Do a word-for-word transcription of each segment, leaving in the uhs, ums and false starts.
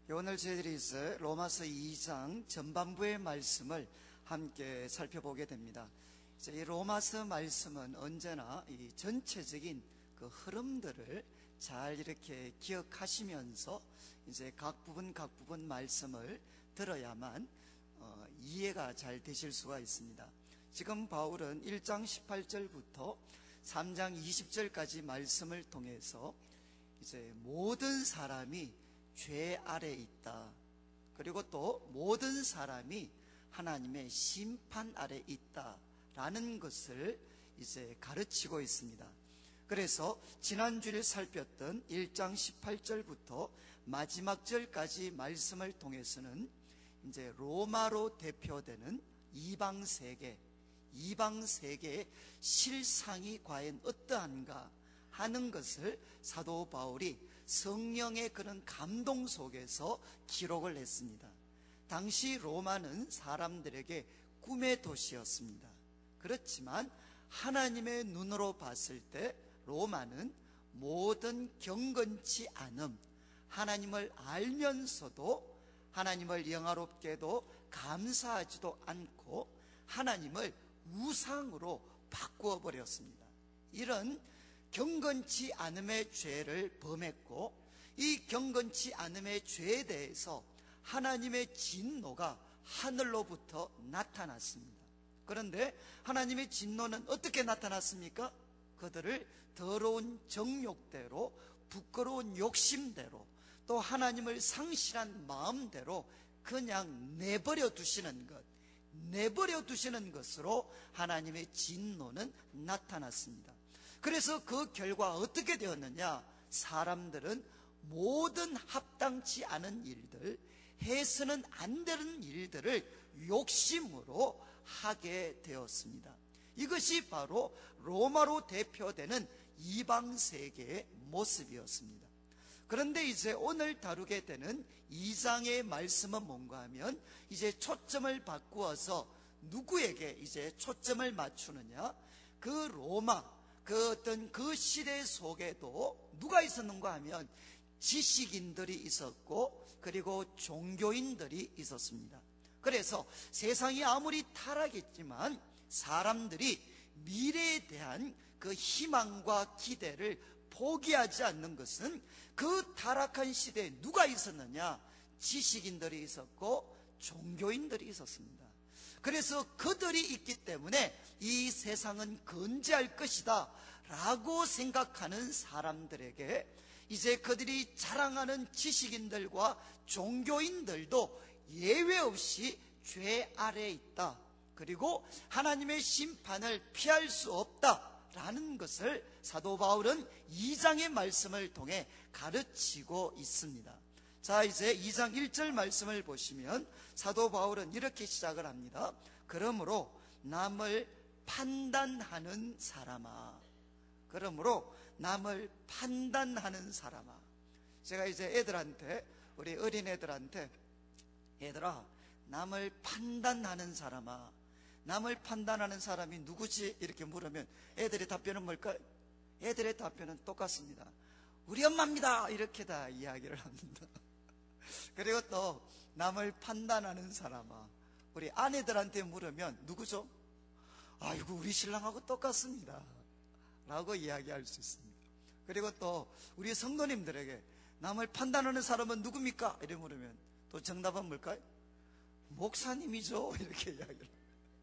오늘 저희들이 이제 로마서 이 장 전반부의 말씀을 함께 살펴보게 됩니다. 이제 이 로마서 말씀은 언제나 이 전체적인 그 흐름들을 잘 이렇게 기억하시면서 이제 각 부분 각 부분 말씀을 들어야만 어, 이해가 잘 되실 수가 있습니다. 지금 바울은 일 장 십팔 절부터 삼 장 이십 절까지 말씀을 통해서 이제 모든 사람이 죄 아래 있다, 그리고 또 모든 사람이 하나님의 심판 아래 있다라는 것을 이제 가르치고 있습니다. 그래서 지난주에 살폈던 일 장 십팔 절부터 마지막 절까지 말씀을 통해서는 이제 로마로 대표되는 이방 세계, 이방 세계의 실상이 과연 어떠한가 하는 것을 사도 바울이 성령의 그런 감동 속에서 기록을 했습니다. 당시 로마는 사람들에게 꿈의 도시였습니다. 그렇지만 하나님의 눈으로 봤을 때 로마는 모든 경건치 않음, 하나님을 알면서도 하나님을 영화롭게도 감사하지도 않고 하나님을 우상으로 바꾸어 버렸습니다. 이런 경건치 않음의 죄를 범했고, 이 경건치 않음의 죄에 대해서 하나님의 진노가 하늘로부터 나타났습니다. 그런데 하나님의 진노는 어떻게 나타났습니까? 그들을 더러운 정욕대로, 부끄러운 욕심대로, 또 하나님을 상실한 마음대로 그냥 내버려 두시는 것, 내버려 두시는 것으로 하나님의 진노는 나타났습니다. 그래서 그 결과 어떻게 되었느냐? 사람들은 모든 합당치 않은 일들, 해서는 안 되는 일들을 욕심으로 하게 되었습니다. 이것이 바로 로마로 대표되는 이방 세계의 모습이었습니다. 그런데 이제 오늘 다루게 되는 이 장의 말씀은 뭔가 하면 이제 초점을 바꾸어서 누구에게 이제 초점을 맞추느냐? 그 로마, 그 어떤 그 시대 속에도 누가 있었는가 하면 지식인들이 있었고, 그리고 종교인들이 있었습니다. 그래서 세상이 아무리 타락했지만 사람들이 미래에 대한 그 희망과 기대를 포기하지 않는 것은 그 타락한 시대에 누가 있었느냐? 지식인들이 있었고 종교인들이 있었습니다. 그래서 그들이 있기 때문에 이 세상은 건재할 것이다 라고 생각하는 사람들에게 이제 그들이 자랑하는 지식인들과 종교인들도 예외 없이 죄 아래에 있다, 그리고 하나님의 심판을 피할 수 없다라는 것을 사도 바울은 이 장의 말씀을 통해 가르치고 있습니다. 자, 이제 이 장 일 절 말씀을 보시면 사도 바울은 이렇게 시작을 합니다. 그러므로 남을 판단하는 사람아, 그러므로 남을 판단하는 사람아. 제가 이제 애들한테, 우리 어린애들한테, 얘들아, 남을 판단하는 사람아, 남을 판단하는 사람이 누구지? 이렇게 물으면 애들의 답변은 뭘까요? 애들의 답변은 똑같습니다. 우리 엄마입니다, 이렇게 다 이야기를 합니다. 그리고 또 남을 판단하는 사람아, 우리 아내들한테 물으면 누구죠? 아이고, 우리 신랑하고 똑같습니다 라고 이야기할 수 있습니다. 그리고 또 우리 성도님들에게 남을 판단하는 사람은 누굽니까? 이렇게 물으면 또 정답은 뭘까요? 목사님이죠, 이렇게 이야기를 합니다.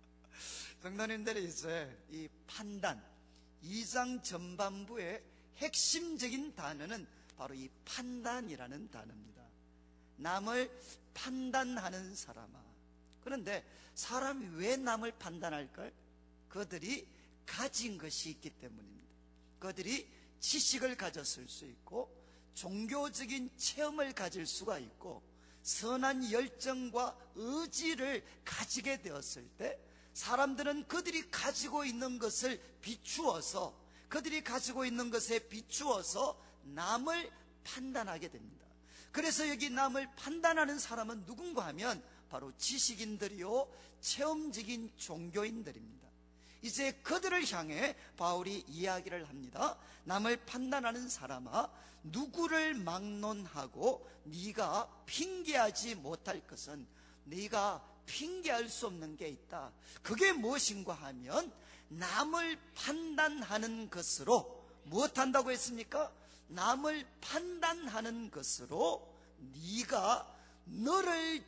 성도님들이 이제 이 판단, 이 장 전반부의 핵심적인 단어는 바로 이 판단이라는 단어입니다. 남을 판단하는 사람아. 그런데 사람이 왜 남을 판단할까요? 그들이 가진 것이 있기 때문입니다. 그들이 지식을 가졌을 수 있고, 종교적인 체험을 가질 수가 있고, 선한 열정과 의지를 가지게 되었을 때 사람들은 그들이 가지고 있는 것을 비추어서, 그들이 가지고 있는 것에 비추어서 남을 판단하게 됩니다. 그래서 여기 남을 판단하는 사람은 누군가 하면 바로 지식인들이요, 체험적인 종교인들입니다. 이제 그들을 향해 바울이 이야기를 합니다. 남을 판단하는 사람아, 누구를 막론하고 네가 핑계하지 못할 것은, 네가 핑계할 수 없는 게 있다. 그게 무엇인가 하면 남을 판단하는 것으로, 무엇한다고 했습니까? 남을 판단하는 것으로 네가 너를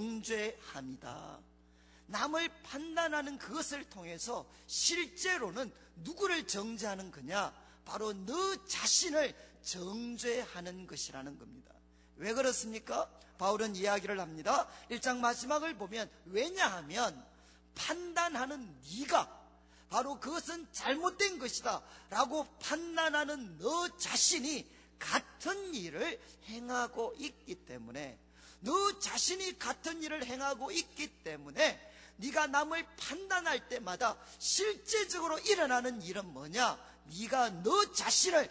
정죄함이다. 남을 판단하는 그것을 통해서 실제로는 누구를 정죄하는 거냐? 바로 너 자신을 정죄하는 것이라는 겁니다. 왜 그렇습니까? 바울은 이야기를 합니다. 일 장 마지막을 보면, 왜냐하면 판단하는 네가 바로 그것은 잘못된 것이다 라고 판단하는 너 자신이 같은 일을 행하고 있기 때문에, 너 자신이 같은 일을 행하고 있기 때문에 네가 남을 판단할 때마다 실제적으로 일어나는 일은 뭐냐? 네가 너 자신을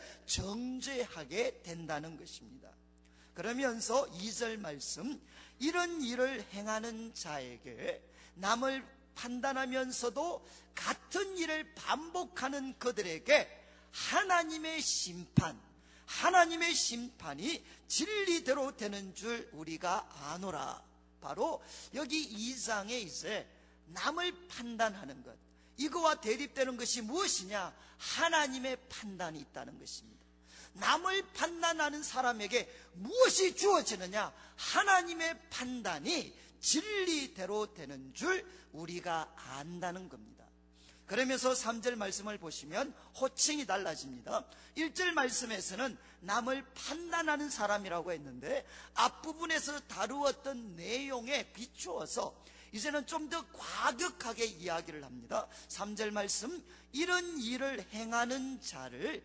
정죄하게 된다는 것입니다. 그러면서 이 절 말씀, 이런 일을 행하는 자에게, 남을 판단하면서도 같은 일을 반복하는 그들에게 하나님의 심판, 하나님의 심판이 진리대로 되는 줄 우리가 아노라. 바로 여기 이 장에 이제 남을 판단하는 것, 이거와 대립되는 것이 무엇이냐? 하나님의 판단이 있다는 것입니다. 남을 판단하는 사람에게 무엇이 주어지느냐? 하나님의 판단이 진리대로 되는 줄 우리가 안다는 겁니다. 그러면서 삼 절 말씀을 보시면 호칭이 달라집니다. 일 절 말씀에서는 남을 판단하는 사람이라고 했는데, 앞부분에서 다루었던 내용에 비추어서 이제는 좀 더 과격하게 이야기를 합니다. 삼 절 말씀, 이런 일을 행하는 자를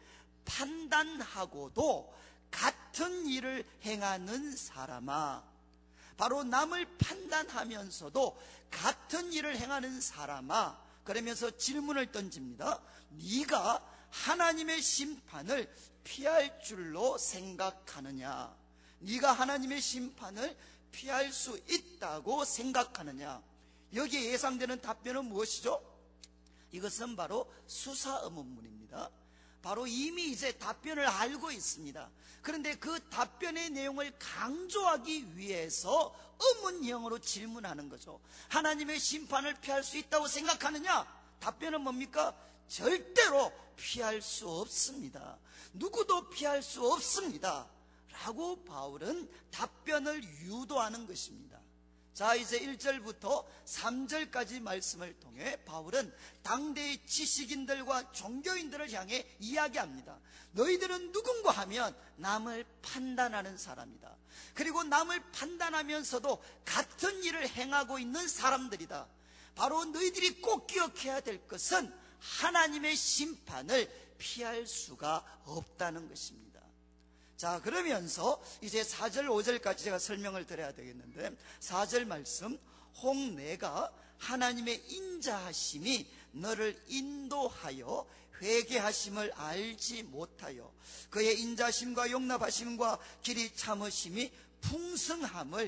판단하고도 같은 일을 행하는 사람아. 바로 남을 판단하면서도 같은 일을 행하는 사람아. 그러면서 질문을 던집니다. 네가 하나님의 심판을 피할 줄로 생각하느냐? 네가 하나님의 심판을 피할 수 있다고 생각하느냐? 여기에 예상되는 답변은 무엇이죠? 이것은 바로 수사 의문문입니다. 바로 이미 이제 답변을 알고 있습니다. 그런데 그 답변의 내용을 강조하기 위해서 의문형으로 질문하는 거죠. 하나님의 심판을 피할 수 있다고 생각하느냐? 답변은 뭡니까? 절대로 피할 수 없습니다. 누구도 피할 수 없습니다 라고 바울은 답변을 유도하는 것입니다. 자, 이제 일 절부터 삼 절까지 말씀을 통해 바울은 당대의 지식인들과 종교인들을 향해 이야기합니다. 너희들은 누군가 하면 남을 판단하는 사람이다. 그리고 남을 판단하면서도 같은 일을 행하고 있는 사람들이다. 바로 너희들이 꼭 기억해야 될 것은 하나님의 심판을 피할 수가 없다는 것입니다. 자, 그러면서 이제 사 절 오 절까지 제가 설명을 드려야 되겠는데, 사 절 말씀, 혹 내가 하나님의 인자하심이 너를 인도하여 회개하심을 알지 못하여 그의 인자심과 용납하심과 길이 참으심이 풍성함을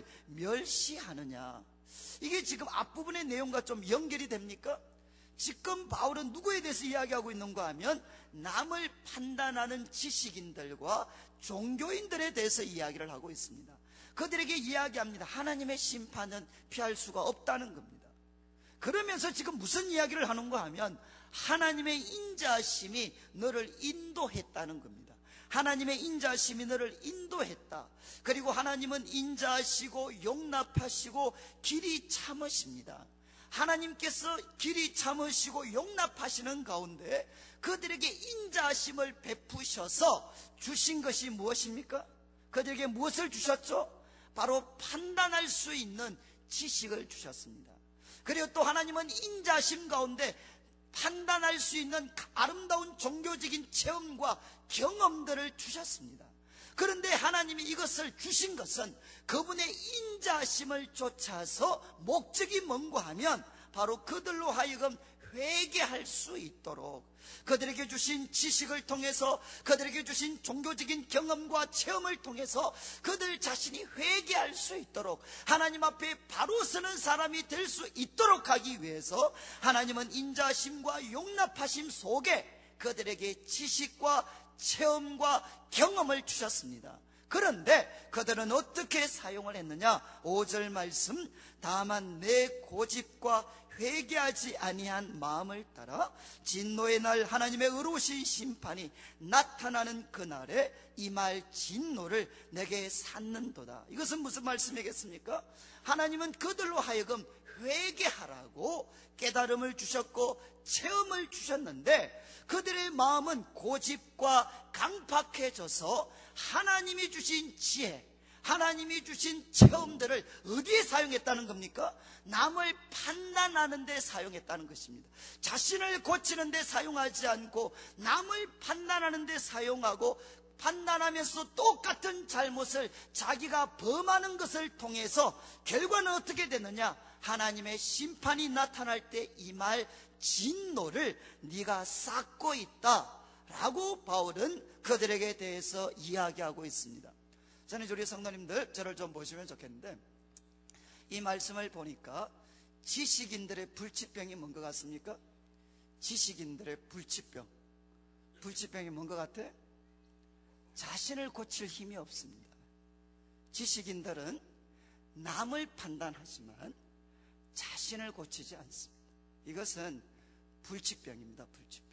멸시하느냐? 이게 지금 앞부분의 내용과 좀 연결이 됩니까? 지금 바울은 누구에 대해서 이야기하고 있는가 하면 남을 판단하는 지식인들과 종교인들에 대해서 이야기를 하고 있습니다. 그들에게 이야기합니다. 하나님의 심판은 피할 수가 없다는 겁니다. 그러면서 지금 무슨 이야기를 하는가 하면 하나님의 인자하심이 너를 인도했다는 겁니다. 하나님의 인자하심이 너를 인도했다. 그리고 하나님은 인자하시고 용납하시고 길이 참으십니다. 하나님께서 길이 참으시고 용납하시는 가운데 그들에게 인자하심을 베푸셔서 주신 것이 무엇입니까? 그들에게 무엇을 주셨죠? 바로 판단할 수 있는 지식을 주셨습니다. 그리고 또 하나님은 인자하심 가운데 판단할 수 있는 아름다운 종교적인 체험과 경험들을 주셨습니다. 그런데 하나님이 이것을 주신 것은 그분의 인자심을 쫓아서 목적이 뭔가 하면 바로 그들로 하여금 회개할 수 있도록, 그들에게 주신 지식을 통해서, 그들에게 주신 종교적인 경험과 체험을 통해서 그들 자신이 회개할 수 있도록, 하나님 앞에 바로 서는 사람이 될 수 있도록 하기 위해서 하나님은 인자심과 용납하심 속에 그들에게 지식과 체험과 경험을 주셨습니다. 그런데 그들은 어떻게 사용을 했느냐? 오 절 말씀, 다만 내 고집과 회개하지 아니한 마음을 따라 진노의 날 하나님의 의로우신 심판이 나타나는 그날에 이 말 진노를 내게 샀는도다. 이것은 무슨 말씀이겠습니까? 하나님은 그들로 하여금 회개하라고 깨달음을 주셨고 체험을 주셨는데, 그들의 마음은 고집과 강팍해져서 하나님이 주신 지혜, 하나님이 주신 체험들을 어디에 사용했다는 겁니까? 남을 판단하는 데 사용했다는 것입니다. 자신을 고치는 데 사용하지 않고 남을 판단하는 데 사용하고, 판단하면서 똑같은 잘못을 자기가 범하는 것을 통해서 결과는 어떻게 되느냐? 하나님의 심판이 나타날 때 이 말 진노를 네가 쌓고 있다 라고 바울은 그들에게 대해서 이야기하고 있습니다. 저는 우리 성도님들 저를 좀 보시면 좋겠는데, 이 말씀을 보니까 지식인들의 불치병이 뭔 것 같습니까? 지식인들의 불치병. 불치병이 뭔 것 같아? 자신을 고칠 힘이 없습니다. 지식인들은 남을 판단하지만 자신을 고치지 않습니다. 이것은 불치병입니다. 불치병.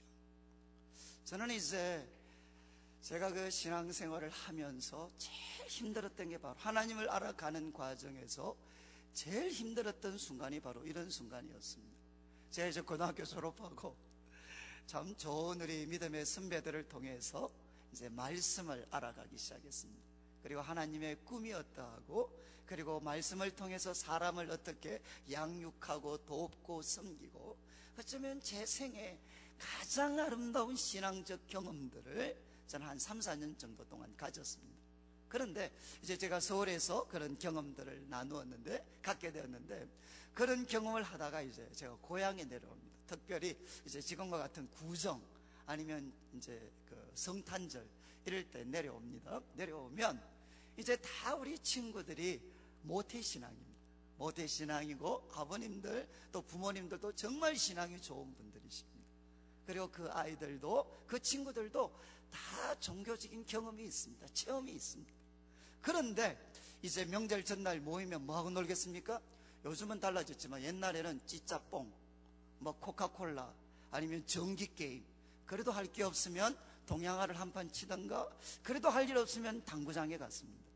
저는 이제 제가 그 신앙생활을 하면서 제일 힘들었던 게 바로 하나님을 알아가는 과정에서 제일 힘들었던 순간이 바로 이런 순간이었습니다. 제가 이제 고등학교 졸업하고 참 좋은 우리 믿음의 선배들을 통해서 이제 말씀을 알아가기 시작했습니다. 그리고 하나님의 꿈이 어떠하고, 그리고 말씀을 통해서 사람을 어떻게 양육하고 돕고 섬기고, 어쩌면 제 생에 가장 아름다운 신앙적 경험들을 저는 한 삼, 사 년 정도 동안 가졌습니다. 그런데 이제 제가 서울에서 그런 경험들을 나누었는데, 갖게 되었는데, 그런 경험을 하다가 이제 제가 고향에 내려옵니다. 특별히 이제 지금과 같은 구정, 아니면 이제 그 성탄절 이럴 때 내려옵니다. 내려오면 이제 다 우리 친구들이 모태신앙입니다. 모태신앙이고, 아버님들 또 부모님들도 정말 신앙이 좋은 분들이십니다. 그리고 그 아이들도, 그 친구들도 다 종교적인 경험이 있습니다. 체험이 있습니다. 그런데 이제 명절 전날 모이면 뭐하고 놀겠습니까? 요즘은 달라졌지만 옛날에는 찌짜뽕, 뭐 코카콜라, 아니면 전기게임, 그래도 할 게 없으면 동양화를 한판 치던가, 그래도 할 일 없으면 당구장에 갔습니다.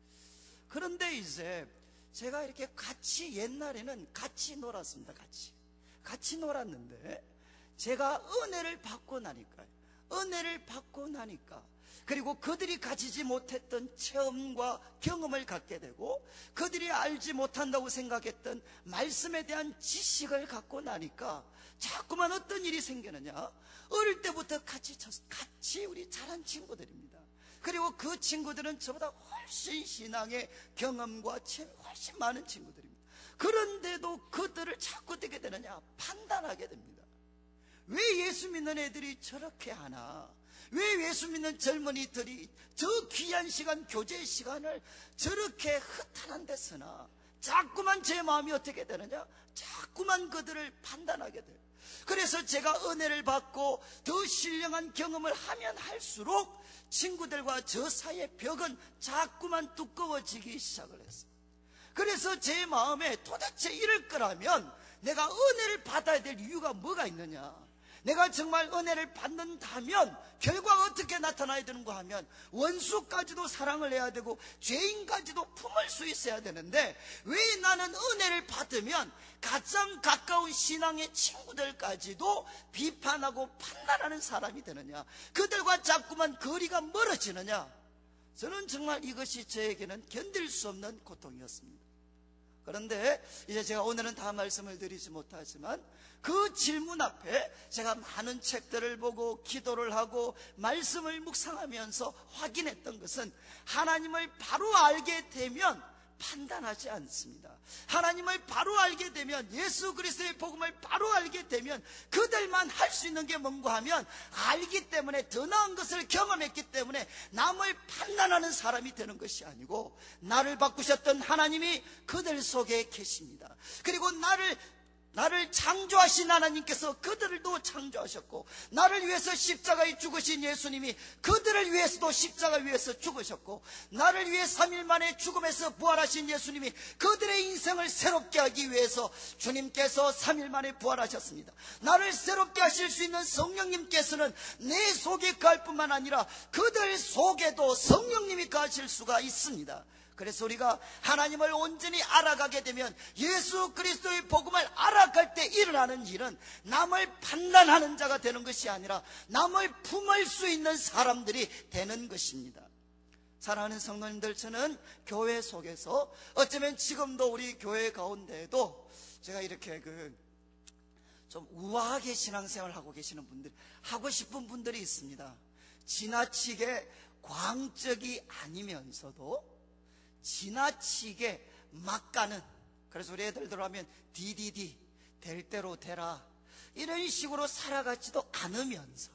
그런데 이제 제가 이렇게 같이, 옛날에는 같이 놀았습니다. 같이 같이 놀았는데, 제가 은혜를 받고 나니까요, 은혜를 받고 나니까, 그리고 그들이 가지지 못했던 체험과 경험을 갖게 되고, 그들이 알지 못한다고 생각했던 말씀에 대한 지식을 갖고 나니까 자꾸만 어떤 일이 생기느냐? 어릴 때부터 같이 같이 우리 자란 친구들입니다. 그리고 그 친구들은 저보다 훨씬 신앙의 경험과 체험이 훨씬 많은 친구들입니다. 그런데도 그들을 자꾸 어떻게 되느냐? 판단하게 됩니다. 왜 예수 믿는 애들이 저렇게 하나? 왜 예수 믿는 젊은이들이 저 귀한 시간, 교제 시간을 저렇게 허탄한 데 쓰나? 자꾸만 제 마음이 어떻게 되느냐? 자꾸만 그들을 판단하게 돼요. 그래서 제가 은혜를 받고 더 신령한 경험을 하면 할수록 친구들과 저 사이의 벽은 자꾸만 두꺼워지기 시작을 했어요. 그래서 제 마음에 도대체 이럴 거라면 내가 은혜를 받아야 될 이유가 뭐가 있느냐? 내가 정말 은혜를 받는다면 결과가 어떻게 나타나야 되는가 하면, 원수까지도 사랑을 해야 되고 죄인까지도 품을 수 있어야 되는데, 왜 나는 은혜를 받으면 가장 가까운 신앙의 친구들까지도 비판하고 판단하는 사람이 되느냐? 그들과 자꾸만 거리가 멀어지느냐? 저는 정말 이것이 저에게는 견딜 수 없는 고통이었습니다. 그런데 이제 제가 오늘은 다 말씀을 드리지 못하지만, 그 질문 앞에 제가 많은 책들을 보고 기도를 하고 말씀을 묵상하면서 확인했던 것은, 하나님을 바로 알게 되면 판단하지 않습니다. 하나님을 바로 알게 되면, 예수 그리스도의 복음을 바로 알게 되면 그들만 할 수 있는 게 뭔가 하면, 알기 때문에, 더 나은 것을 경험했기 때문에 남을 판단하는 사람이 되는 것이 아니고, 나를 바꾸셨던 하나님이 그들 속에 계십니다. 그리고 나를 나를 창조하신 하나님께서 그들도 창조하셨고, 나를 위해서 십자가에 죽으신 예수님이 그들을 위해서도 십자가 위에서 죽으셨고, 나를 위해 삼 일 만에 죽음에서 부활하신 예수님이 그들의 인생을 새롭게 하기 위해서 주님께서 삼 일 만에 부활하셨습니다. 나를 새롭게 하실 수 있는 성령님께서는 내 속에 거할 뿐만 아니라 그들 속에도 성령님이 거하실 수가 있습니다. 그래서 우리가 하나님을 온전히 알아가게 되면, 예수 그리스도의 복음을 알아갈 때 일어나는 일은 남을 판단하는 자가 되는 것이 아니라 남을 품을 수 있는 사람들이 되는 것입니다. 사랑하는 성도님들, 저는 교회 속에서, 어쩌면 지금도 우리 교회 가운데에도 제가 이렇게 그 좀 우아하게 신앙생활을 하고 계시는 분들, 하고 싶은 분들이 있습니다. 지나치게 광적이 아니면서도 지나치게 막 가는, 그래서 우리 애들들 하면 디디디, 될 대로 되라, 이런 식으로 살아가지도 않으면서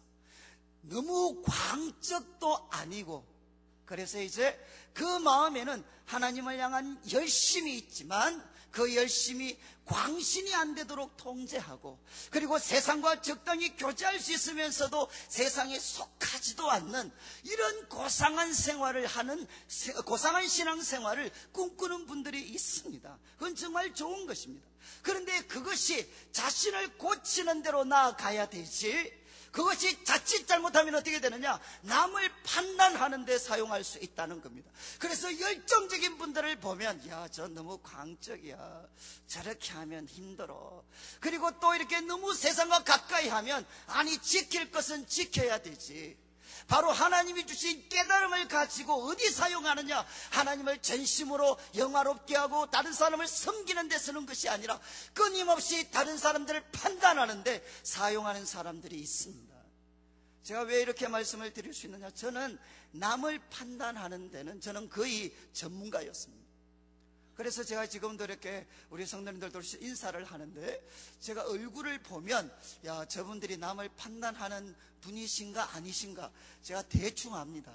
너무 광적도 아니고, 그래서 이제 그 마음에는 하나님을 향한 열심이 있지만 그 열심이 광신이 안 되도록 통제하고, 그리고 세상과 적당히 교제할 수 있으면서도 세상에 속하지도 않는 이런 고상한 생활을 하는, 고상한 신앙생활을 꿈꾸는 분들이 있습니다. 그건 정말 좋은 것입니다. 그런데 그것이 자신을 고치는 대로 나아가야 되지, 그것이 자칫 잘못하면 어떻게 되느냐, 남을 판단하는 데 사용할 수 있다는 겁니다. 그래서 열정적인 분들을 보면, 야, 저 너무 광적이야, 저렇게 하면 힘들어. 그리고 또 이렇게 너무 세상과 가까이 하면, 아니, 지킬 것은 지켜야 되지. 바로 하나님이 주신 깨달음을 가지고 어디 사용하느냐, 하나님을 전심으로 영화롭게 하고 다른 사람을 섬기는 데 쓰는 것이 아니라 끊임없이 다른 사람들을 판단하는 데 사용하는 사람들이 있습니다. 제가 왜 이렇게 말씀을 드릴 수 있느냐, 저는 남을 판단하는 데는 저는 거의 전문가였습니다. 그래서 제가 지금도 이렇게 우리 성도님들도 인사를 하는데, 제가 얼굴을 보면, 야, 저분들이 남을 판단하는 분이신가 아니신가 제가 대충 압니다.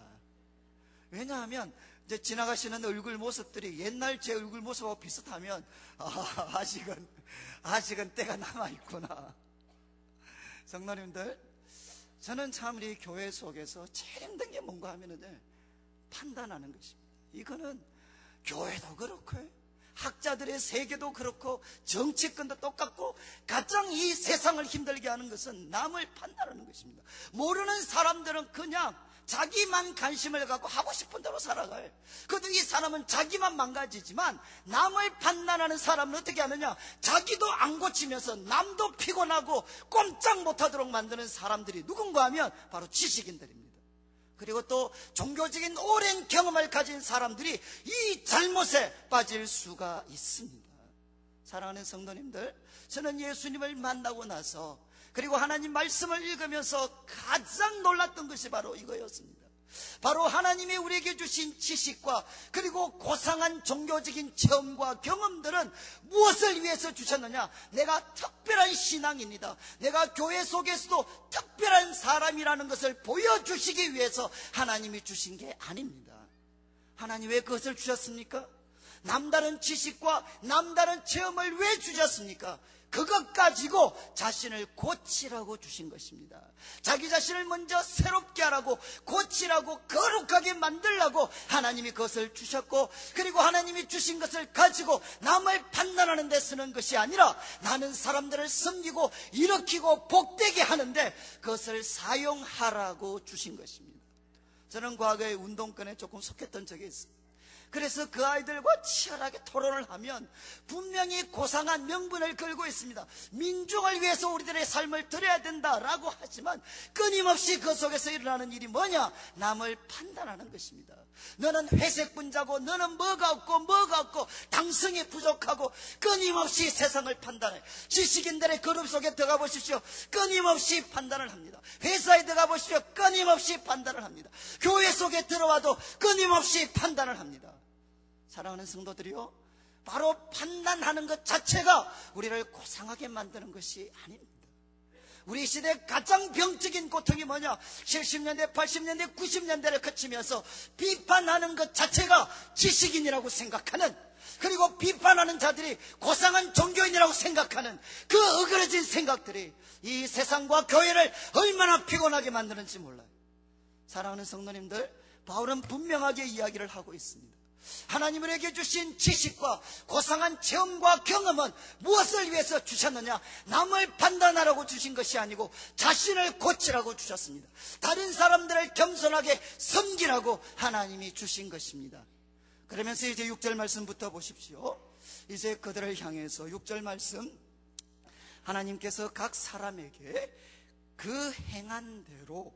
왜냐하면 이제 지나가시는 얼굴 모습들이 옛날 제 얼굴 모습하고 비슷하면, 아, 아직은 아직은 때가 남아있구나. 성도님들, 저는 참 우리 교회 속에서 제일 힘든 게 뭔가 하면은 판단하는 것입니다. 이거는 교회도 그렇고 학자들의 세계도 그렇고 정치권도 똑같고, 가장 이 세상을 힘들게 하는 것은 남을 판단하는 것입니다. 모르는 사람들은 그냥 자기만 관심을 갖고 하고 싶은 대로 살아가요. 그래도 이 사람은 자기만 망가지지만, 남을 판단하는 사람은 어떻게 하느냐, 자기도 안 고치면서 남도 피곤하고 꼼짝 못하도록 만드는 사람들이 누군가 하면 바로 지식인들입니다. 그리고 또 종교적인 오랜 경험을 가진 사람들이 이 잘못에 빠질 수가 있습니다. 사랑하는 성도님들, 저는 예수님을 만나고 나서, 그리고 하나님 말씀을 읽으면서 가장 놀랐던 것이 바로 이거였습니다. 바로 하나님이 우리에게 주신 지식과 그리고 고상한 종교적인 체험과 경험들은 무엇을 위해서 주셨느냐, 내가 특별한 신앙인이다, 내가 교회 속에서도 특별한 사람이라는 것을 보여주시기 위해서 하나님이 주신 게 아닙니다. 하나님 왜 그것을 주셨습니까? 남다른 지식과 남다른 체험을 왜 주셨습니까? 그것 가지고 자신을 고치라고 주신 것입니다. 자기 자신을 먼저 새롭게 하라고, 고치라고, 거룩하게 만들라고 하나님이 그것을 주셨고, 그리고 하나님이 주신 것을 가지고 남을 판단하는 데 쓰는 것이 아니라 나는 사람들을 섬기고 일으키고 복되게 하는데 그것을 사용하라고 주신 것입니다. 저는 과거에 운동권에 조금 속했던 적이 있습니다. 그래서 그 아이들과 치열하게 토론을 하면 분명히 고상한 명분을 걸고 있습니다. 민중을 위해서 우리들의 삶을 드려야 된다라고 하지만 끊임없이 그 속에서 일어나는 일이 뭐냐? 남을 판단하는 것입니다. 너는 회색 분자고, 너는 뭐가 없고 뭐가 없고 당성이 부족하고, 끊임없이 세상을 판단해. 지식인들의 그룹 속에 들어가 보십시오. 끊임없이 판단을 합니다. 회사에 들어가 보십시오. 끊임없이 판단을 합니다. 교회 속에 들어와도 끊임없이 판단을 합니다. 사랑하는 성도들이요, 바로 판단하는 것 자체가 우리를 고상하게 만드는 것이 아닙니다. 우리 시대 가장 병적인 고통이 뭐냐? 칠십 년대, 팔십 년대, 구십 년대를 거치면서 비판하는 것 자체가 지식인이라고 생각하는, 그리고 비판하는 자들이 고상한 종교인이라고 생각하는 그 어그러진 생각들이 이 세상과 교회를 얼마나 피곤하게 만드는지 몰라요. 사랑하는 성도님들, 바울은 분명하게 이야기를 하고 있습니다. 하나님을 우리에게 주신 지식과 고상한 체험과 경험은 무엇을 위해서 주셨느냐? 남을 판단하라고 주신 것이 아니고 자신을 고치라고 주셨습니다. 다른 사람들을 겸손하게 섬기라고 하나님이 주신 것입니다. 그러면서 이제 육 절 말씀부터 보십시오. 이제 그들을 향해서 육 절 말씀, 하나님께서 각 사람에게 그 행한 대로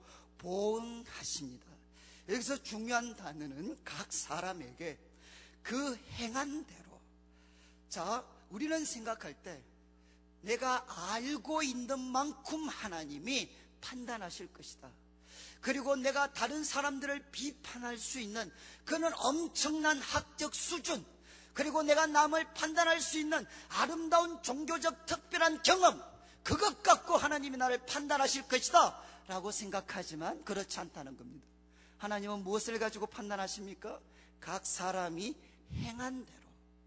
보응하십니다. 여기서 중요한 단어는 각 사람에게 그 행한 대로. 자, 우리는 생각할 때 내가 알고 있는 만큼 하나님이 판단하실 것이다. 그리고 내가 다른 사람들을 비판할 수 있는 그는 엄청난 학적 수준, 그리고 내가 남을 판단할 수 있는 아름다운 종교적 특별한 경험, 그것 갖고 하나님이 나를 판단하실 것이다 라고 생각하지만 그렇지 않다는 겁니다. 하나님은 무엇을 가지고 판단하십니까? 각 사람이 행한 대로,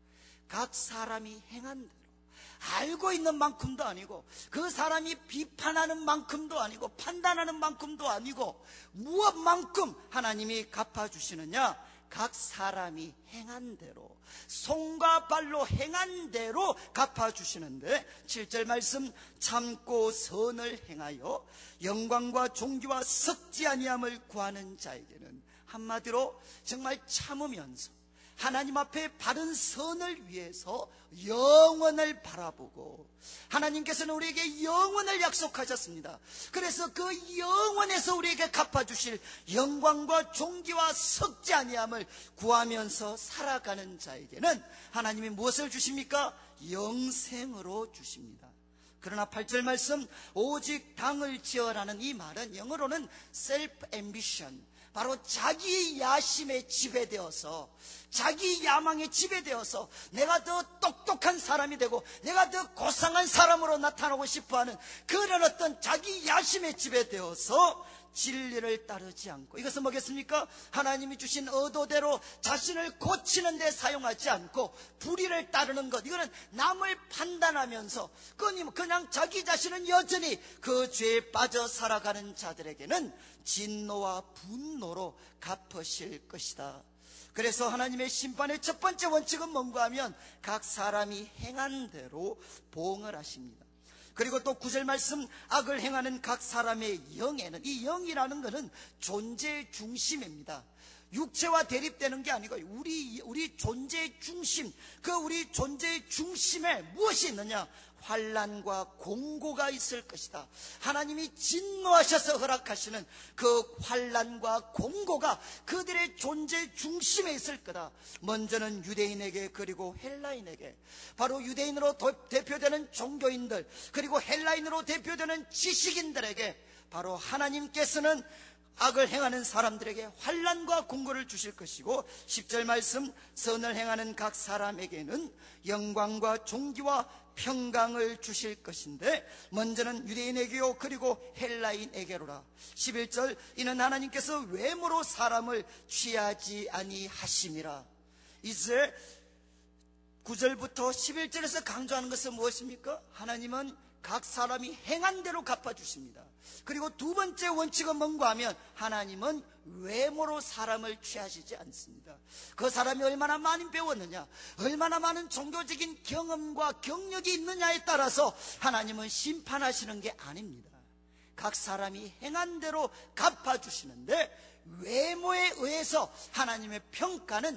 각 사람이 행한 대로. 알고 있는 만큼도 아니고, 그 사람이 비판하는 만큼도 아니고, 판단하는 만큼도 아니고, 무엇만큼 하나님이 갚아주시느냐? 각 사람이 행한 대로, 손과 발로 행한 대로 갚아주시는데, 칠 절 말씀, 참고 선을 행하여 영광과 존귀와 썩지 아니함을 구하는 자에게는, 한마디로 정말 참으면서 하나님 앞에 바른 선을 위해서 영원을 바라보고, 하나님께서는 우리에게 영원을 약속하셨습니다. 그래서 그 영원에서 우리에게 갚아주실 영광과 존귀와 썩지 아니함을 구하면서 살아가는 자에게는 하나님이 무엇을 주십니까? 영생으로 주십니다. 그러나 팔 절 말씀, 오직 당을 지어라는 이 말은 영어로는 self-ambition, 바로 자기 야심에 지배되어서, 자기 야망에 지배되어서 내가 더 똑똑한 사람이 되고 내가 더 고상한 사람으로 나타나고 싶어하는 그런 어떤 자기 야심에 지배되어서 진리를 따르지 않고, 이것은 뭐겠습니까? 하나님이 주신 의도대로 자신을 고치는 데 사용하지 않고 불의를 따르는 것, 이거는 남을 판단하면서 그냥 자기 자신은 여전히 그 죄에 빠져 살아가는 자들에게는 진노와 분노로 갚으실 것이다. 그래서 하나님의 심판의 첫 번째 원칙은 뭔가 하면 각 사람이 행한 대로 보응을 하십니다. 그리고 또 구 절 말씀, 악을 행하는 각 사람의 영에는, 이 영이라는 것은 존재의 중심입니다. 육체와 대립되는 게 아니고 우리 우리 존재의 중심, 그 우리 존재의 중심에 무엇이 있느냐? 환난과 공고가 있을 것이다. 하나님이 진노하셔서 허락하시는 그 환난과 공고가 그들의 존재 중심에 있을 거다. 먼저는 유대인에게, 그리고 헬라인에게. 바로 유대인으로 대표되는 종교인들, 그리고 헬라인으로 대표되는 지식인들에게 바로 하나님께서는 악을 행하는 사람들에게 환난과 공고를 주실 것이고, 십 절 말씀, 선을 행하는 각 사람에게는 영광과 존귀와 평강을 주실 것인데, 먼저는 유대인에게요, 그리고 헬라인에게로라. 십일 절, 이는 하나님께서 외모로 사람을 취하지 아니하심이라. 이제 구 절부터 십일 절에서 강조하는 것은 무엇입니까? 하나님은 각 사람이 행한 대로 갚아주십니다. 그리고 두 번째 원칙은 뭔가 하면 하나님은 외모로 사람을 취하시지 않습니다. 그 사람이 얼마나 많이 배웠느냐, 얼마나 많은 종교적인 경험과 경력이 있느냐에 따라서 하나님은 심판하시는 게 아닙니다. 각 사람이 행한 대로 갚아주시는데, 외모에 의해서 하나님의 평가는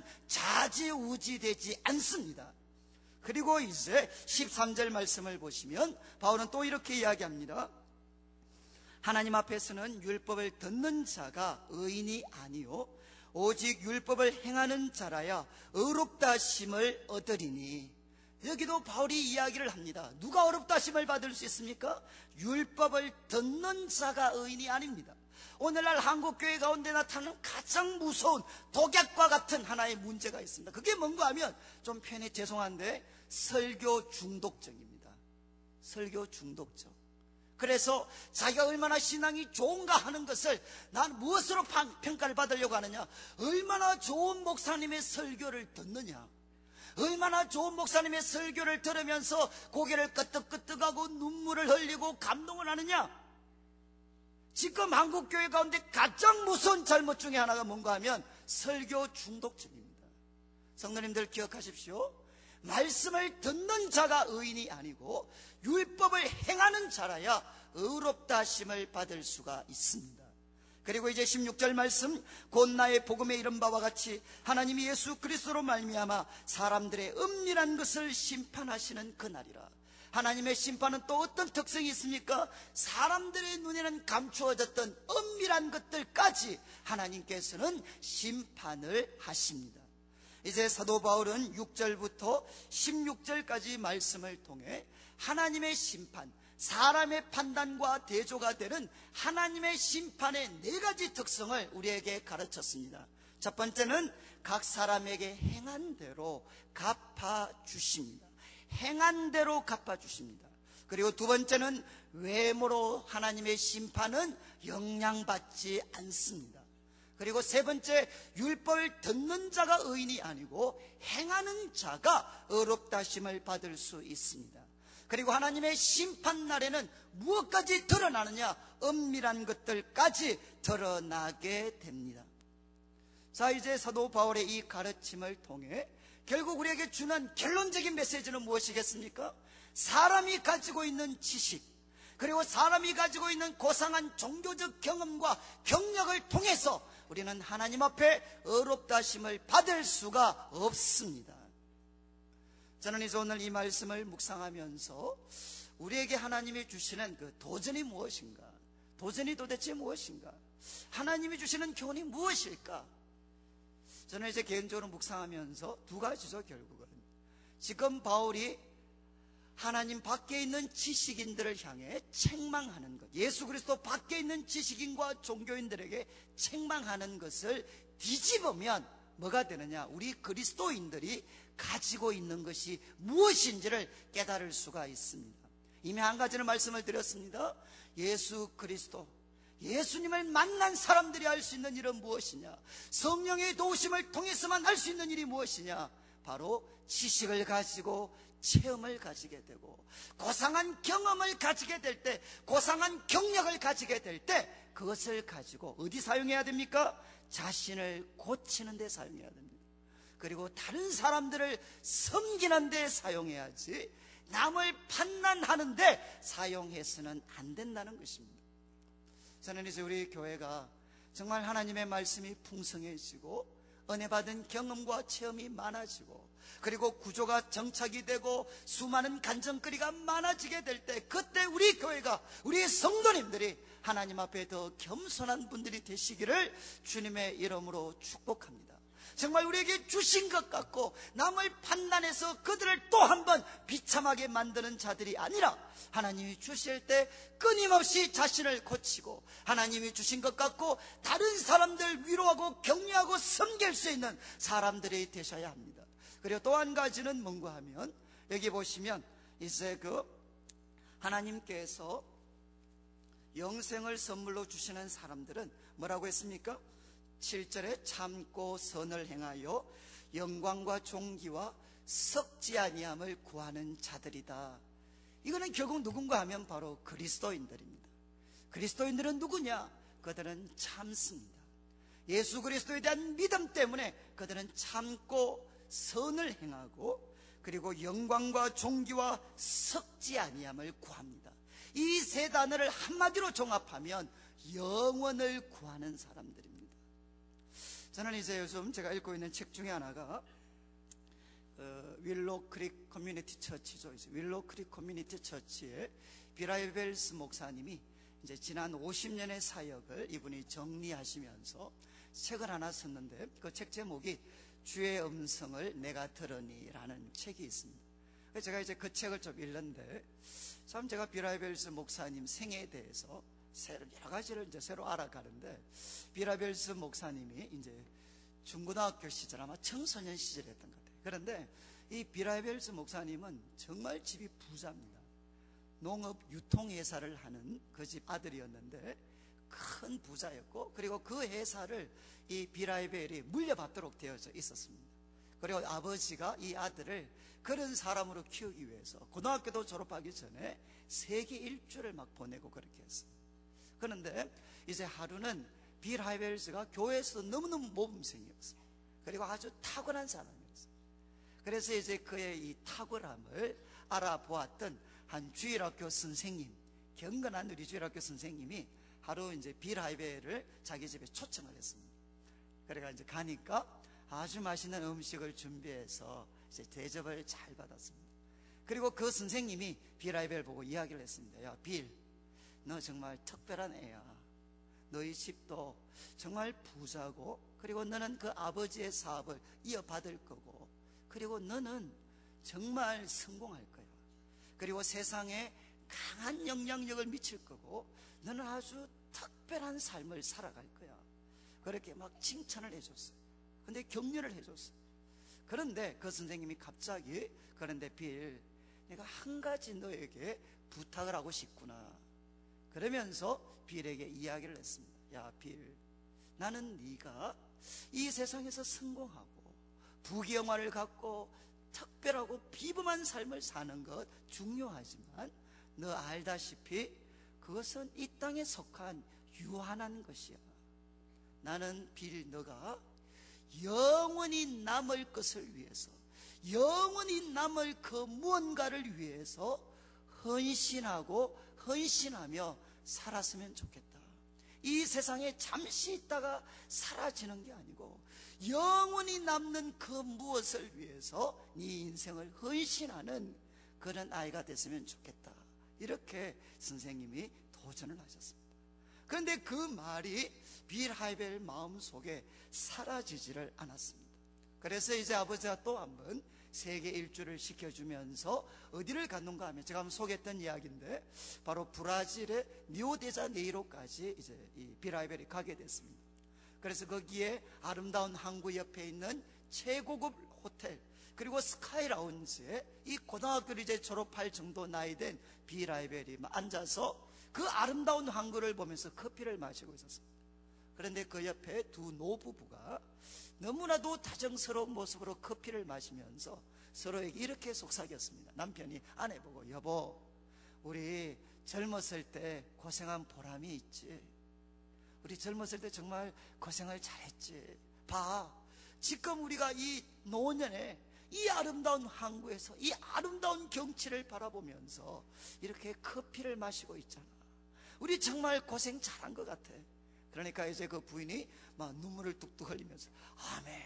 좌지우지되지 않습니다. 그리고 이제 십삼 절 말씀을 보시면 바울은 또 이렇게 이야기합니다. 하나님 앞에서는 율법을 듣는 자가 의인이 아니요 오직 율법을 행하는 자라야 의롭다 하심을 얻으리니. 여기도 바울이 이야기를 합니다. 누가 의롭다 하심을 받을 수 있습니까? 율법을 듣는 자가 의인이 아닙니다. 오늘날 한국교회 가운데 나타나는 가장 무서운 독약과 같은 하나의 문제가 있습니다. 그게 뭔가 하면, 좀 편히 죄송한데 설교 중독증입니다. 설교 중독증. 그래서 자기가 얼마나 신앙이 좋은가 하는 것을 난 무엇으로 평가를 받으려고 하느냐, 얼마나 좋은 목사님의 설교를 듣느냐, 얼마나 좋은 목사님의 설교를 들으면서 고개를 끄덕끄덕하고 눈물을 흘리고 감동을 하느냐. 지금 한국교회 가운데 가장 무서운 잘못 중에 하나가 뭔가 하면 설교 중독증입니다. 성도님들 기억하십시오. 말씀을 듣는 자가 의인이 아니고 율법을 행하는 자라야 의롭다 하심을 받을 수가 있습니다. 그리고 이제 십육 절 말씀, 곧 나의 복음에 이른 바와 같이 하나님이 예수 그리스도로 말미암아 사람들의 은밀한 것을 심판하시는 그날이라. 하나님의 심판은 또 어떤 특성이 있습니까? 사람들의 눈에는 감추어졌던 은밀한 것들까지 하나님께서는 심판을 하십니다. 이제 사도 바울은 육 절부터 십육 절까지 말씀을 통해 하나님의 심판, 사람의 판단과 대조가 되는 하나님의 심판의 네 가지 특성을 우리에게 가르쳤습니다. 첫 번째는 각 사람에게 행한 대로 갚아주십니다. 행한 대로 갚아주십니다. 그리고 두 번째는 외모로 하나님의 심판은 영향받지 않습니다. 그리고 세 번째, 율법을 듣는 자가 의인이 아니고 행하는 자가 의롭다 하심을 받을 수 있습니다. 그리고 하나님의 심판날에는 무엇까지 드러나느냐? 은밀한 것들까지 드러나게 됩니다. 자, 이제 사도 바울의 이 가르침을 통해 결국 우리에게 주는 결론적인 메시지는 무엇이겠습니까? 사람이 가지고 있는 지식, 그리고 사람이 가지고 있는 고상한 종교적 경험과 경력을 통해서 우리는 하나님 앞에 의롭다 하심을 받을 수가 없습니다. 저는 이제 오늘 이 말씀을 묵상하면서 우리에게 하나님이 주시는 그 도전이 무엇인가, 도전이 도대체 무엇인가, 하나님이 주시는 교훈이 무엇일까, 저는 이제 개인적으로 묵상하면서 두 가지죠. 결국은 지금 바울이 하나님 밖에 있는 지식인들을 향해 책망하는 것, 예수 그리스도 밖에 있는 지식인과 종교인들에게 책망하는 것을 뒤집으면 뭐가 되느냐? 우리 그리스도인들이 가지고 있는 것이 무엇인지를 깨달을 수가 있습니다. 이미 한 가지는 말씀을 드렸습니다. 예수 그리스도, 예수님을 만난 사람들이 할 수 있는 일은 무엇이냐? 성령의 도우심을 통해서만 할 수 있는 일이 무엇이냐? 바로 지식을 가지고 체험을 가지게 되고 고상한 경험을 가지게 될 때, 고상한 경력을 가지게 될 때 그것을 가지고 어디 사용해야 됩니까? 자신을 고치는 데 사용해야 됩니다. 그리고 다른 사람들을 섬기는 데 사용해야지 남을 판단하는 데 사용해서는 안 된다는 것입니다. 저는 이제 우리 교회가 정말 하나님의 말씀이 풍성해지고 은혜 받은 경험과 체험이 많아지고 그리고 구조가 정착이 되고 수많은 간증거리가 많아지게 될 때, 그때 우리 교회가, 우리 성도님들이 하나님 앞에 더 겸손한 분들이 되시기를 주님의 이름으로 축복합니다. 정말 우리에게 주신 것 같고 남을 판단해서 그들을 또 한 번 비참하게 만드는 자들이 아니라 하나님이 주실 때 끊임없이 자신을 고치고 하나님이 주신 것 같고 다른 사람들 위로하고 격려하고 섬길 수 있는 사람들이 되셔야 합니다. 그리고 또 한 가지는 뭔가 하면, 여기 보시면 이제 그 하나님께서 영생을 선물로 주시는 사람들은 뭐라고 했습니까? 칠 절에 참고 선을 행하여 영광과 존귀와 썩지 아니함을 구하는 자들이다. 이거는 결국 누군가 하면 바로 그리스도인들입니다. 그리스도인들은 누구냐? 그들은 참습니다. 예수 그리스도에 대한 믿음 때문에 그들은 참고 선을 행하고 그리고 영광과 존귀와 썩지 아니함을 구합니다. 이 세 단어를 한마디로 종합하면 영원을 구하는 사람들입니다. 저는 이제 요즘 제가 읽고 있는 책 중에 하나가 어, 윌로 크릭 커뮤니티 처치죠. 윌로 크릭 커뮤니티 처치의 비라이 벨스 목사님이 이제 지난 오십 년의 사역을 이분이 정리하시면서 책을 하나 썼는데, 그 책 제목이 주의 음성을 내가 들으니라는 책이 있습니다. 제가 이제 그 책을 좀 읽는데 참 제가 비라이 벨스 목사님 생애에 대해서 여러 가지를 이제 새로 알아가는데, 비라벨스 목사님이 이제 중고등학교 시절, 아마 청소년 시절에 했던 것 같아요. 그런데 이 비라벨스 목사님은 정말 집이 부자입니다. 농업 유통회사를 하는 그 집 아들이었는데 큰 부자였고, 그리고 그 회사를 이 비라벨이 물려받도록 되어져 있었습니다. 그리고 아버지가 이 아들을 그런 사람으로 키우기 위해서 고등학교도 졸업하기 전에 세계 일주를 막 보내고 그렇게 했어요. 그런데 이제 하루는 비라벨스가 교회에서 너무너무 모범생이었어요. 그리고 아주 탁월한 사람이었어요. 그래서 이제 그의 이 탁월함을 알아보았던 한 주일학교 선생님, 경건한 우리 주일학교 선생님이 하루 이제 비라벨을 자기 집에 초청을 했습니다. 그래가 이제 가니까 아주 맛있는 음식을 준비해서 이제 대접을 잘 받았습니다. 그리고 그 선생님이 비라벨 보고 이야기를 했습니다. 야, 빌, 너 정말 특별한 애야. 너희 집도 정말 부자고, 그리고 너는 그 아버지의 사업을 이어받을 거고, 그리고 너는 정말 성공할 거야. 그리고 세상에 강한 영향력을 미칠 거고, 너는 아주 특별한 삶을 살아갈 거야. 그렇게 막 칭찬을 해줬어요. 근데 격려를 해줬어요. 그런데 그 선생님이 갑자기, 그런데 빌, 내가 한 가지 너에게 부탁을 하고 싶구나. 그러면서 빌에게 이야기를 했습니다. 야, 빌, 나는 네가 이 세상에서 성공하고 부귀영화를 갖고 특별하고 비범한 삶을 사는 것 중요하지만, 너 알다시피 그것은 이 땅에 속한 유한한 것이야. 나는 빌, 너가 영원히 남을 것을 위해서, 영원히 남을 그 무언가를 위해서 헌신하고 헌신하며 살았으면 좋겠다. 이 세상에 잠시 있다가 사라지는 게 아니고 영원히 남는 그 무엇을 위해서 네 인생을 헌신하는 그런 아이가 됐으면 좋겠다. 이렇게 선생님이 도전을 하셨습니다. 그런데 그 말이 비라벨 마음속에 사라지지를 않았습니다. 그래서 이제 아버지가 또 한 번 세계 일주를 시켜주면서 어디를 갔는가 하면, 제가 한번 소개했던 이야기인데, 바로 브라질의 리오데자네이로까지 이제 이 비라벨이 가게 됐습니다. 그래서 거기에 아름다운 항구 옆에 있는 최고급 호텔, 그리고 스카이 라운지에 이 고등학교를 이제 졸업할 정도 나이 된 비라벨이 앉아서 그 아름다운 항구를 보면서 커피를 마시고 있었습니다. 그런데 그 옆에 두 노부부가 너무나도 다정스러운 모습으로 커피를 마시면서 서로에게 이렇게 속삭였습니다. 남편이 아내 보고, 여보, 우리 젊었을 때 고생한 보람이 있지. 우리 젊었을 때 정말 고생을 잘했지. 봐, 지금 우리가 이 노년에 이 아름다운 항구에서 이 아름다운 경치를 바라보면서 이렇게 커피를 마시고 있잖아. 우리 정말 고생 잘한 것 같아. 그러니까 이제 그 부인이 막 눈물을 뚝뚝 흘리면서, 아멘,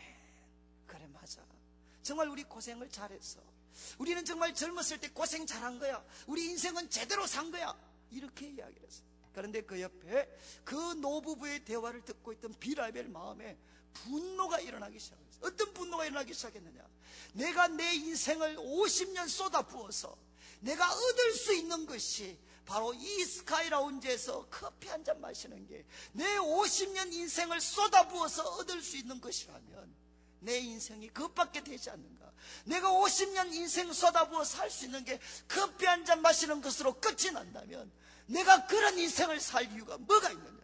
그래, 맞아, 정말 우리 고생을 잘했어. 우리는 정말 젊었을 때 고생 잘한 거야. 우리 인생은 제대로 산 거야. 이렇게 이야기를 했어요. 그런데 그 옆에 그 노부부의 대화를 듣고 있던 비라벨 마음에 분노가 일어나기 시작했어요. 어떤 분노가 일어나기 시작했느냐, 내가 내 인생을 오십 년 쏟아부어서 내가 얻을 수 있는 것이 바로 이 스카이 라운지에서 커피 한 잔 마시는 게 내 오십 년 인생을 쏟아부어서 얻을 수 있는 것이라면 내 인생이 그것밖에 되지 않는가. 내가 오십 년 인생 쏟아부어 살 수 있는 게 커피 한 잔 마시는 것으로 끝이 난다면 내가 그런 인생을 살 이유가 뭐가 있느냐.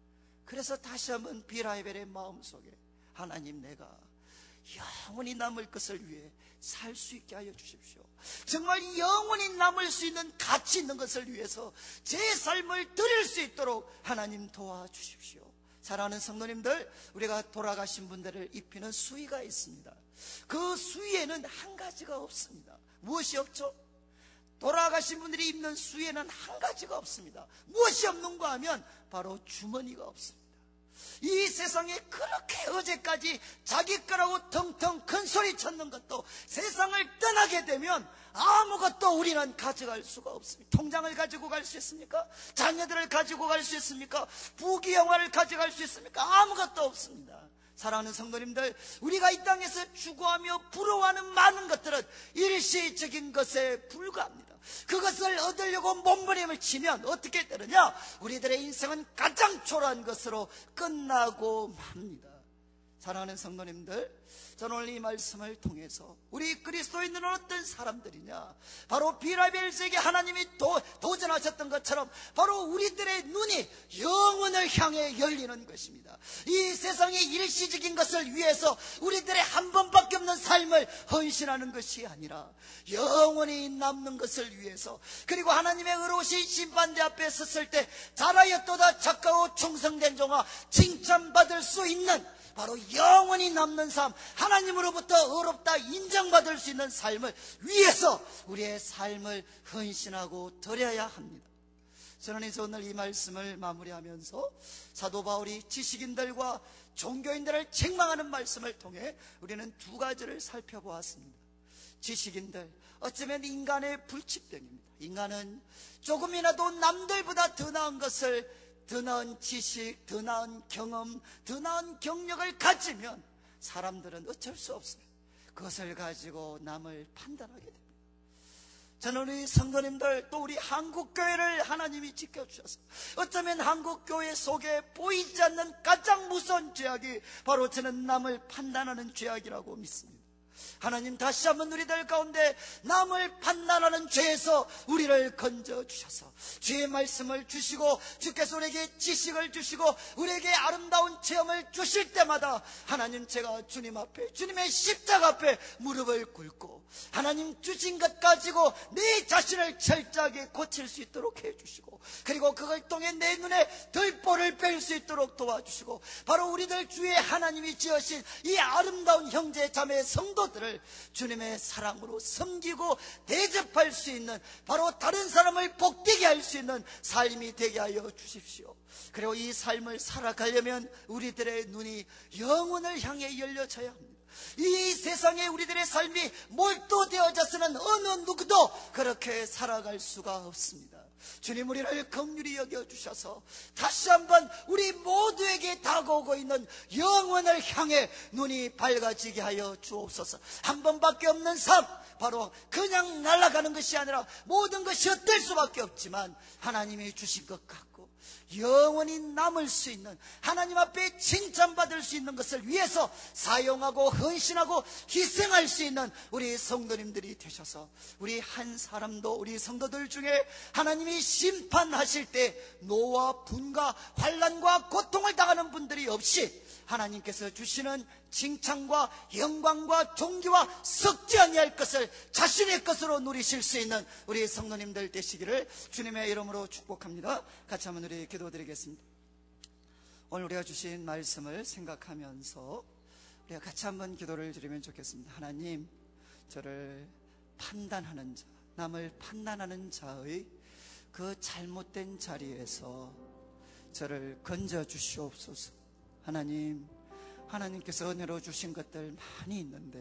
그래서 다시 한번 비라벨의 마음속에, 하나님, 내가 영원히 남을 것을 위해 살 수 있게 하여 주십시오. 정말 영원히 남을 수 있는 가치 있는 것을 위해서 제 삶을 드릴 수 있도록 하나님 도와주십시오. 사랑하는 성도님들, 우리가 돌아가신 분들을 입히는 수의가 있습니다. 그 수의에는 한 가지가 없습니다. 무엇이 없죠? 돌아가신 분들이 입는 수의에는 한 가지가 없습니다. 무엇이 없는가 하면 바로 주머니가 없습니다. 이 세상에 그렇게 어제까지 자기 거라고 텅텅 큰 소리 쳤는 것도 세상을 떠나게 되면 아무것도 우리는 가져갈 수가 없습니다. 통장을 가지고 갈 수 있습니까? 자녀들을 가지고 갈 수 있습니까? 부귀영화를 가져갈 수 있습니까? 아무것도 없습니다. 사랑하는 성도님들, 우리가 이 땅에서 추구하며 부러워하는 많은 것들은 일시적인 것에 불과합니다. 그것을 얻으려고 몸부림을 치면 어떻게 되느냐? 우리들의 인생은 가장 초라한 것으로 끝나고 맙니다. 사랑하는 성도님들, 저는 오늘 이 말씀을 통해서 우리 그리스도인들은 어떤 사람들이냐? 바로 비라벨에게 하나님이 도, 도전하셨던 것처럼 바로 우리들의 눈이 영혼을 향해 열리는 것입니다. 이 세상의 일시적인 것을 위해서 우리들의 한 번밖에 없는 삶을 헌신하는 것이 아니라 영원히 남는 것을 위해서, 그리고 하나님의 의로우신 심판대 앞에 섰을 때 잘하였도다 착하고 충성된 종아, 칭찬받을 수 있는 바로 영원히 남는 삶, 하나님으로부터 의롭다 인정받을 수 있는 삶을 위해서 우리의 삶을 헌신하고 드려야 합니다. 저는 이제 오늘 이 말씀을 마무리하면서 사도 바울이 지식인들과 종교인들을 책망하는 말씀을 통해 우리는 두 가지를 살펴보았습니다. 지식인들, 어쩌면 인간의 불치병입니다. 인간은 조금이라도 남들보다 더 나은 것을, 더 나은 지식, 더 나은 경험, 더 나은 경력을 가지면 사람들은 어쩔 수 없어요. 그것을 가지고 남을 판단하게 됩니다. 저는 우리 성도님들, 또 우리 한국교회를 하나님이 지켜주셔서 어쩌면 한국교회 속에 보이지 않는 가장 무서운 죄악이 바로 저는 남을 판단하는 죄악이라고 믿습니다. 하나님 다시 한번 우리들 가운데 남을 판단하는 죄에서 우리를 건져주셔서 주의 말씀을 주시고 주께서 우리에게 지식을 주시고 우리에게 아름다운 체험을 주실 때마다 하나님, 제가 주님 앞에, 주님의 십자가 앞에 무릎을 꿇고 하나님 주신 것 가지고 내 자신을 철저하게 고칠 수 있도록 해주시고, 그리고 그걸 통해 내 눈에 들보를 뺄 수 있도록 도와주시고, 바로 우리들 주의 하나님이 지으신 이 아름다운 형제 자매 성도들을 주님의 사랑으로 섬기고 대접할 수 있는, 바로 다른 사람을 복되게 할 수 있는 삶이 되게 하여 주십시오. 그리고 이 삶을 살아가려면 우리들의 눈이 영혼을 향해 열려져야 합니다. 이 세상에 우리들의 삶이 몰두되어져서는 어느 누구도 그렇게 살아갈 수가 없습니다. 주님, 우리를 긍휼히 여겨주셔서 다시 한번 우리 모두에게 다가오고 있는 영혼을 향해 눈이 밝아지게 하여 주옵소서. 한 번밖에 없는 삶, 바로 그냥 날아가는 것이 아니라 모든 것이 헛될 수밖에 없지만 하나님이 주신 것 같고 영원히 남을 수 있는, 하나님 앞에 칭찬받을 수 있는 것을 위해서 사용하고 헌신하고 희생할 수 있는 우리 성도님들이 되셔서 우리 한 사람도, 우리 성도들 중에 하나님이 심판하실 때 노와 분과 환난과 고통을 당하는 분들이 없이 하나님께서 주시는 칭찬과 영광과 존귀와 썩지 아니할 것을 자신의 것으로 누리실 수 있는 우리 성도님들 되시기를 주님의 이름으로 축복합니다. 같이 한번 우리 기도드리겠습니다. 오늘 우리가 주신 말씀을 생각하면서 우리가 같이 한번 기도를 드리면 좋겠습니다. 하나님, 저를 판단하는 자, 남을 판단하는 자의 그 잘못된 자리에서 저를 건져 주시옵소서. 하나님, 하나님께서 은혜로 주신 것들 많이 있는데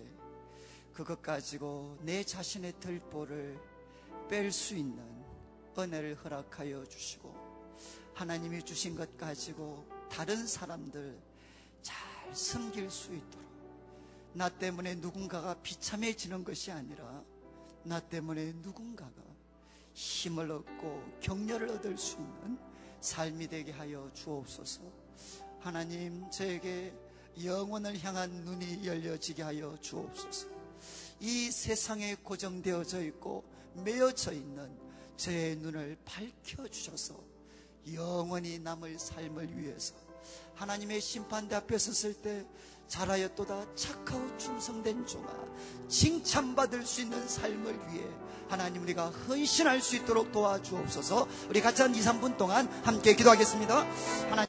그것 가지고 내 자신의 들보를 뺄 수 있는 은혜를 허락하여 주시고, 하나님이 주신 것 가지고 다른 사람들 잘 섬길 수 있도록, 나 때문에 누군가가 비참해지는 것이 아니라 나 때문에 누군가가 힘을 얻고 격려를 얻을 수 있는 삶이 되게 하여 주옵소서. 하나님, 저에게 영혼을 향한 눈이 열려지게 하여 주옵소서. 이 세상에 고정되어져 있고 매여져 있는 저의 눈을 밝혀주셔서 영원히 남을 삶을 위해서 하나님의 심판대 앞에 섰을 때 잘하였도다 착하고 충성된 종아, 칭찬받을 수 있는 삶을 위해 하나님, 우리가 헌신할 수 있도록 도와주옵소서. 우리 같이 한 이, 삼 분 동안 함께 기도하겠습니다. 하나님